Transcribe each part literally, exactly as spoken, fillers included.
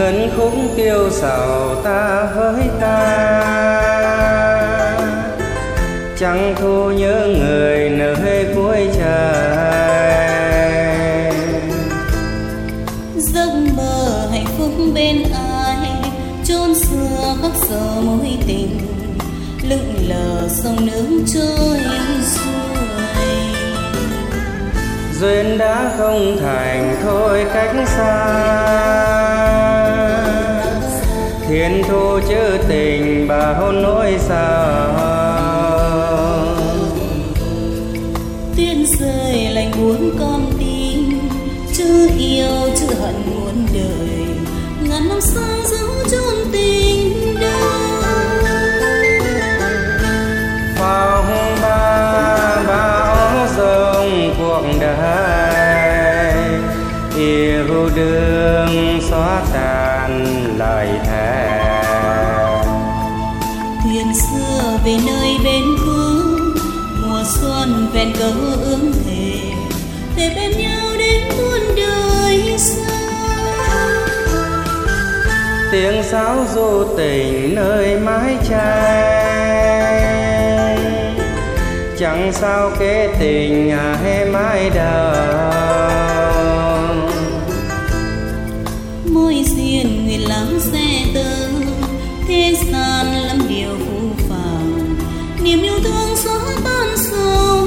ngân khúc tiêu sầu ta với ta, chẳng thu nhớ người nơi cuối trời. Giấc mơ hạnh phúc bên ai, chốn xưa khắc sâu mối tình, lững lờ sông nước trôi xuôi. Duyên đã không thành thôi cách xa, thiên thu chữ tình bao nỗi sao. Tuyết rơi lạnh buốt con tim, chữ yêu chữ hận muôn đời, ngàn năm sau dấu chôn tình đời. Phong ba bão giông cuộc đời, yêu đương xóa tan lời thề. Thuyền xưa về nơi bên cũ, mùa xuân vẹn cớ ước thề, thề bên nhau đến muôn đời sau. Tiếng sáo du tình nơi mái tranh, chẳng sao kế tình hay mãi đâu. Môi duyên nguyện lắng xe tơ, thế gian lắm điều phũ phàng, niềm yêu thương xóa tan sầu.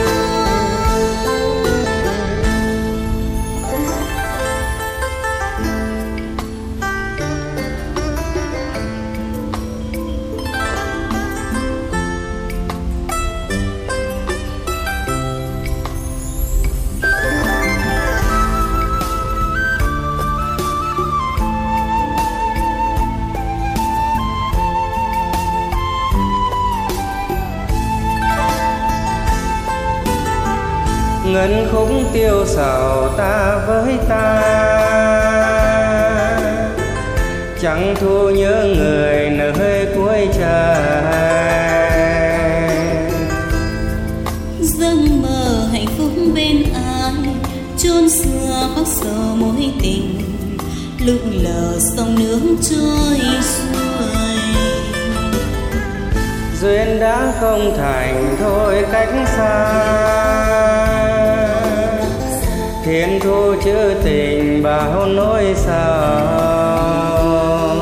Ngân khúc tiêu sầu ta với ta, chẳng thu nhớ người nơi cuối trời. Giấc mơ hạnh phúc bên ai, chốn xưa khắc sâu mối tình, lững lờ sông nước trôi xuôi. Duyên đã không thành thôi cách xa, thiên thu chữ tình bao nỗi sao.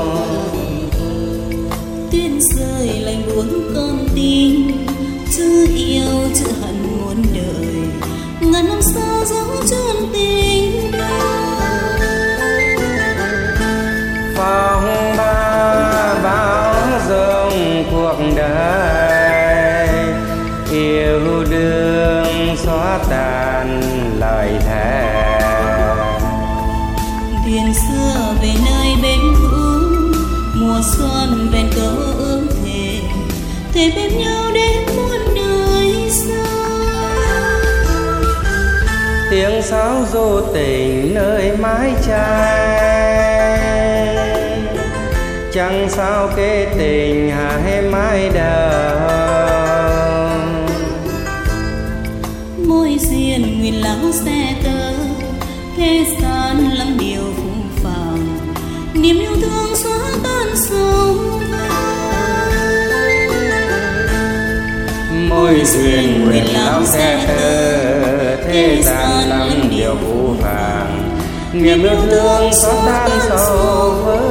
Tuyết rơi lạnh buốt con tim, chữ yêu chữ hận muôn đời, ngàn năm sau dấu chôn tình đời. Phong ba bão giông cuộc đời, yêu đương xóa tan lời thề. Thuyền xưa về nơi bên cũ, mùa xuân vẹn cớ ước thề, thề bên nhau đến muôn đời sau. Tiếng sáo du tình nơi mái tranh, chẳng sao kế tình hay mãi đâu. Môi duyên nguyện lắng xe tơ, thế gian lắm điều phũ phàng, niềm yêu thương xóa tan sầu. Môi duyên nguyện lắng xe tơ, thế gian lắm điều phũ phàng, niềm yêu thương xóa tan sầu.